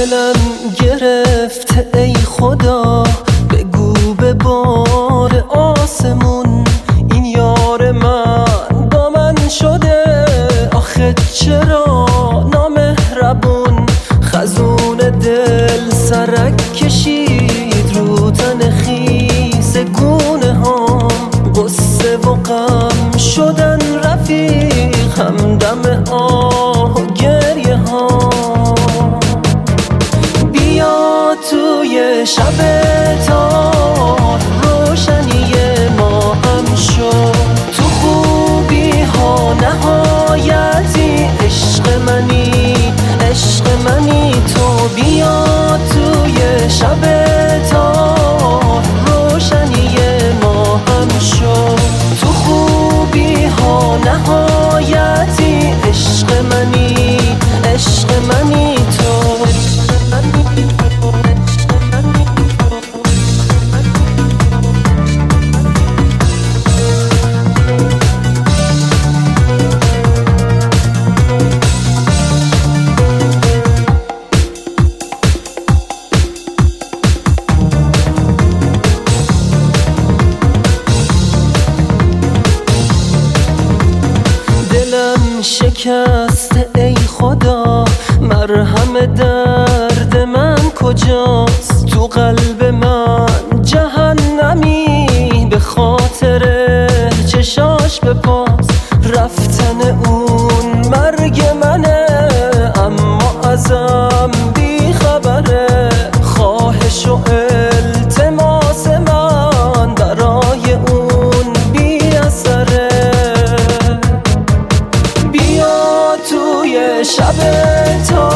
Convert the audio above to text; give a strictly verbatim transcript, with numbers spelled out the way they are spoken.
دلم گرفت ای خدا، بگو به بار آسمون این یار من با من شده آخه چرا نامهربون. خزون دل سرک کشید رو تن خیس گونه هام، غصه و غم شدن رفیق همدم آه و گریه ها. بیا توی شب تار روشنی ما هم شد، تو خوبی ها نهایتی عشق منی عشق منی تو. بیا توی شب تار روشنی ما هم شد، تو خوبی ها نهایتی عشق منی عشق منی تو. دلم شکسته ای خدا، مرهم درد من کجاست؟ تو قلب من جهنمی به خاطر چشاش بپاس. رفتن اون مرگ منه اما ازم بی خبره، خواهش و التماس من برای اون بی اثره. بیا توی شب تا